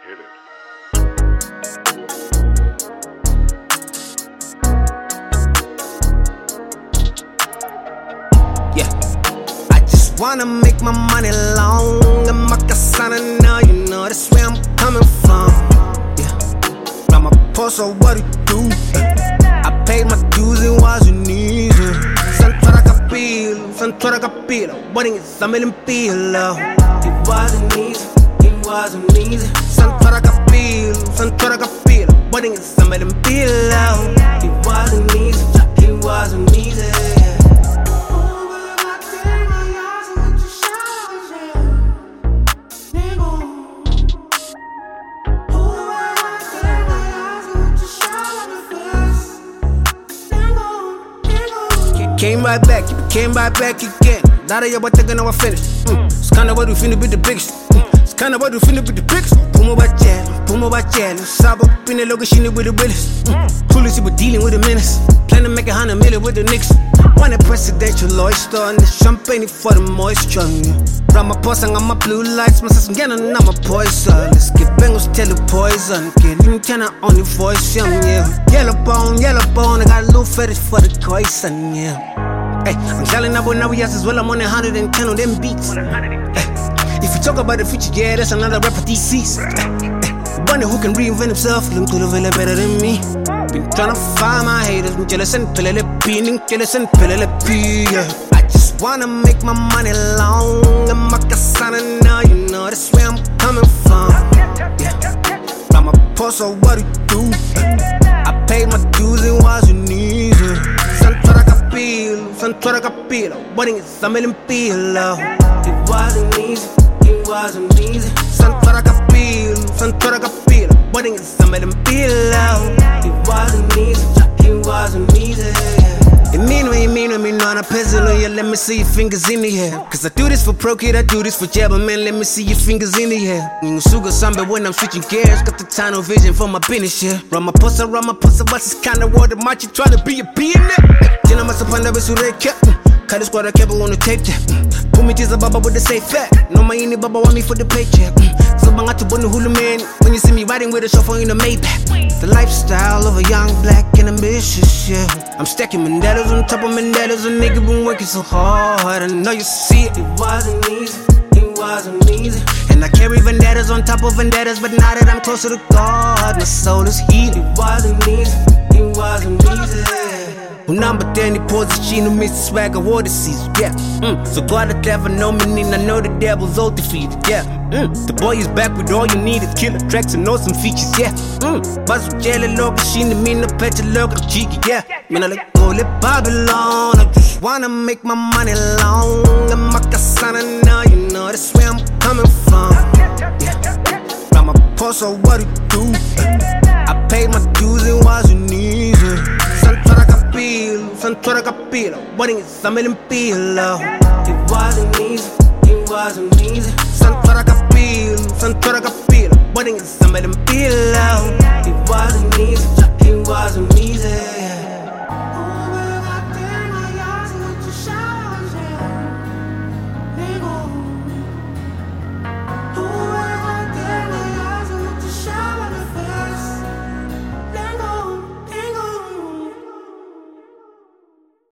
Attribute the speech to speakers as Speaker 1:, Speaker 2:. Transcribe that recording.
Speaker 1: hit it.
Speaker 2: Yeah, I just wanna make my money long and make a son and now you know that's where I'm coming from. Yeah, Ramaphosa, what it do? I paid my dues and wasn't easy. Santora capilo, what is something pilo? It wasn't easy, it wasn't easy. Santora capilo, what is something pilo? It wasn't easy, it wasn't easy. Came right back again. Now that you're thinking now I finished. It's kinda what we finna be the biggest. It's kinda what we finna be the biggest. Pumo Bachel, Sabo Pine Logashini with the realest. Tulisi we're dealing with the menace. Plan to make 100 million with the Knicks. Want a presidential oyster and the champagne for the moisture. Ramaphosa on my blue lights, my sister getting on my poison. Let's get Bengals tell the poison. Get him kinda on the voice, yeah. Yellow bone, I got a little fetish for the poison, yeah. Hey, I'm selling up with Navias as well, I'm on 110 on them beats. Hey, if you talk about the future, yeah, that's another rapper DC's. One who can reinvent himself, look to the villa better than me. Been tryna find my haters, I'm jealous and yeah. I just wanna make my money long and make a son and now you know that's where I'm coming from. Yeah, Ramaphosa, what it do? I paid my dues and wasn't easy. Santora capilo, what is something pilo? It wasn't easy, it wasn't easy. Santora capilo, what is something pilo? It wasn't easy, it wasn't easy. You mean what you mean when me know I'm a peasant on you, let me see your fingers in the air. Cause I do this for pro kid, I do this for jabber, man, let me see your fingers in the air. Sugar samba when I'm switching gears, got the tunnel vision for my business, yeah. Ramaphosa, what's this kind of word? Might you try to be a billionaire? Jina masapanda besureke, Kali squad I kept on the tape, put me tears baba with the safe fat. No my ini baba want me for the paycheck. So bang out to bonu hulu man, when you see me riding with a chauffeur in the Maybach. The lifestyle of a young black and ambitious, yeah. I'm stacking Mandelas on top of Mandelas, a nigga been working so hard. I know you see it. It wasn't easy, it wasn't easy. And I carry vendettas on top of vendettas, but now that I'm closer to God, my soul is heated. It wasn't easy, it wasn't easy. Number 10 position, Mr. Swagger, water season, yeah. So God, the devil know me, and I know the devil's all defeated, yeah. The boy is back with all you need is killer tracks and know some features, yeah. Buzz with jelly, logo, she me no petty, logo, cheeky, yeah. Man, I like all it Babylon. I just wanna make my money long and make a son, and now you know that's where I'm coming from. Yeah, Ramaphosa, what it do? I paid my dues and wasn't easy. Santora capilo, what is something pilo? It wasn't easy, it wasn't easy. Santora capilo, what is something pilo? It wasn't easy, it wasn't easy.